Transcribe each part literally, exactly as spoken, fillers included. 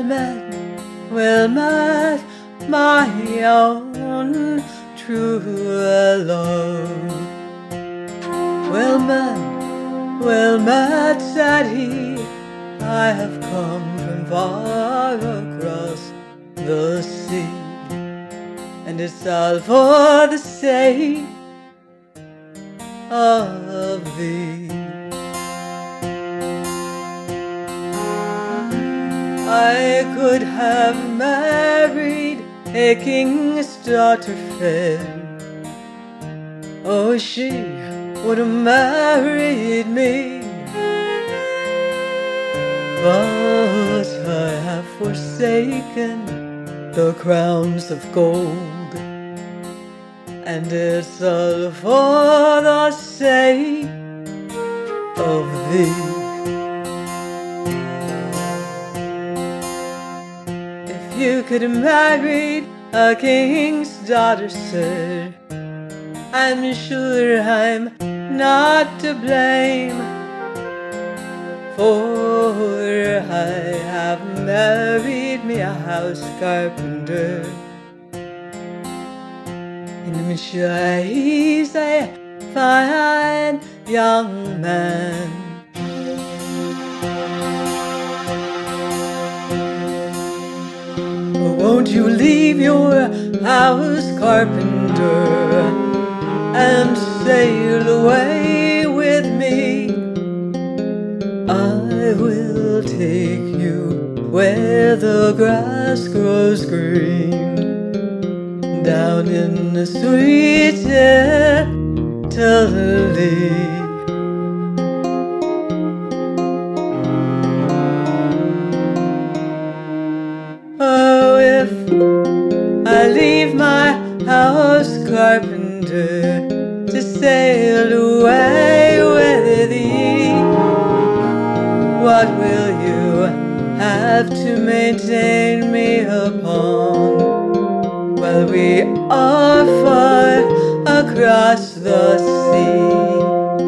met, well met, my own true love. Well met, well met, said he, I have come from far across the sea, and it's all for the sake of thee. I could have married a king's daughter fair. Oh, she would have married me, but I have forsaken the crowns of gold, and it's all for the sake of thee. If you could have married a king's daughter, sir, I'm sure I'm not to blame, for I have married me a house carpenter, and I'm sure he's a fine young man. Won't you leave your house carpenter and sail away with me? I will take you where the grass grows green, down in the sweet Italy. Oh, if I leave my house carpenter to sail away with thee, what will you have to maintain me upon while we are far across the sea?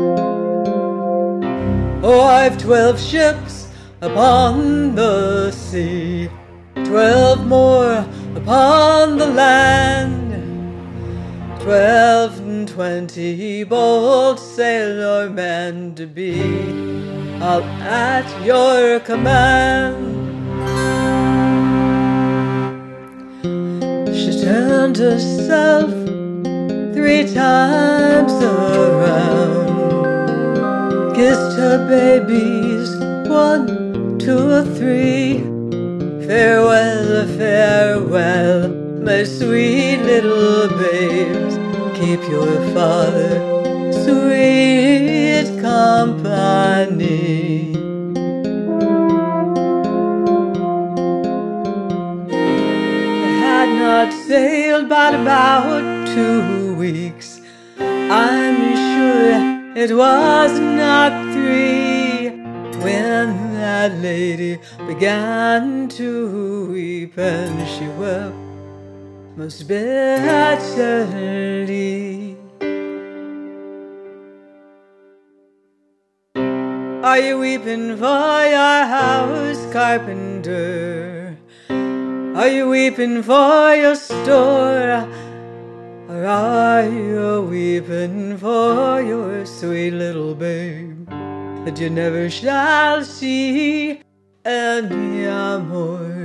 Oh, I've twelve ships upon the sea, twelve more upon the land, twelve and twenty bold sailormen to be all at your command. She turned herself three times around, kissed her babies one, two, or three. Farewell, farewell, my sweet little babes, keep your father sweet company. I had not sailed but about two weeks, I'm sure it was not three, when that lady began to weep, and she wept most bitterly. Are you weeping for your house carpenter? Are you weeping for your store? Or are you weeping for your sweet little babe that you never shall see anymore?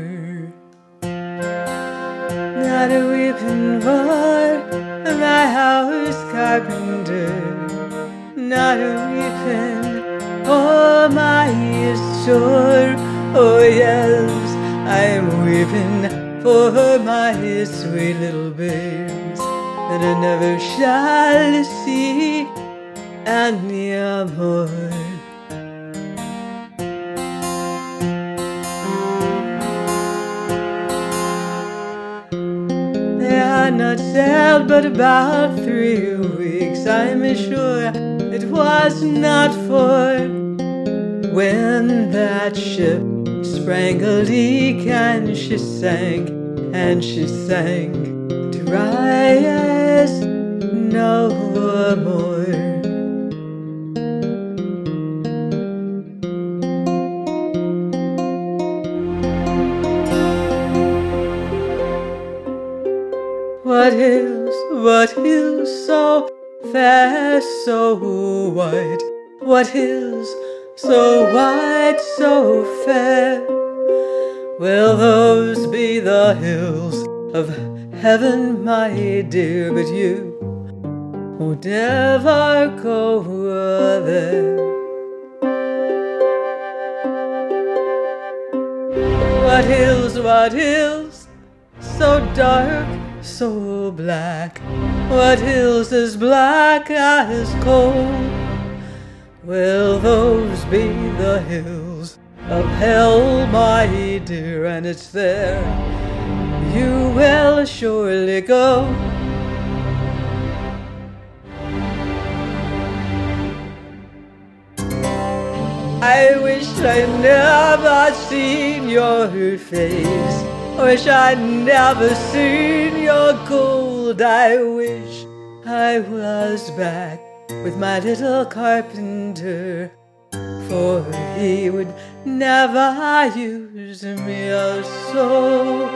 Not a weeping for my house carpenter, not a weeping for my store. Oh yes, I'm weeping for my sweet little babes that I never shall see anymore. They had not sailed but about three weeks, I'm sure it was not for, when that ship sprang a leak and she sank, and she sank to rise no more. hills, what hills so fair, so white? What hills so white, so fair? Will those be the hills of heaven, my dear? But you would never go there. What hills, what hills, so dark, so black? What hills as black as coal? Will those be the hills of hell, my dear? And it's there you will surely go. I wish I'd never seen your face. I wish I'd never seen your gold. I wish I was back with my little carpenter, for he would never use me so.